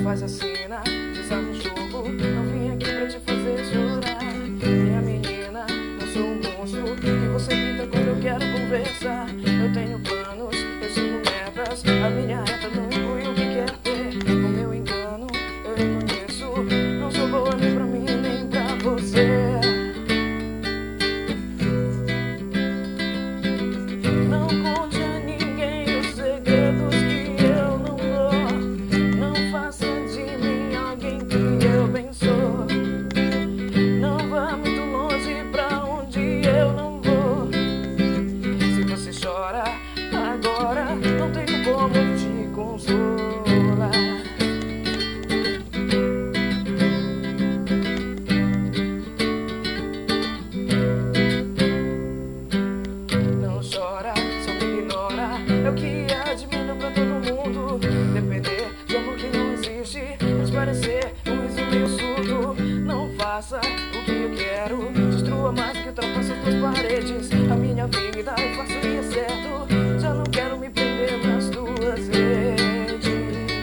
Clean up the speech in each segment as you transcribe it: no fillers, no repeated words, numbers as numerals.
faz a cena, desarma o jogo. Não vim aqui pra te fazer chorar. Minha menina, não sou um monstro que você pinta quando eu quero conversar. Eu tenho planos, eu sigo metas. A minha reta não inclui o que quer ter. O meu engano, eu reconheço. Não sou boa nem pra mim, nem pra você. Não conte a ninguém os segredos que eu não dou. Não faça de mim alguém que eu bem sou. Não vá muito longe pra onde eu não vou. Se você chora agora, não tenho como te consolar. Não chora, só me ignora. É o que admiro pra todo mundo. Depender de amor que não existe, transparecer um riso meio surdo. Não faça o que eu quero, destrua mais do que ultrapassa tuas paredes. A minha vida eu faço e é certo. Já não quero me prender nas tuas redes.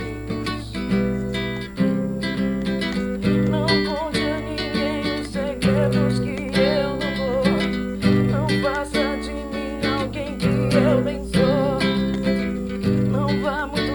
Não conte a ninguém os segredos que eu não dou. Não faça de mim alguém que eu bem sou. Não vá muito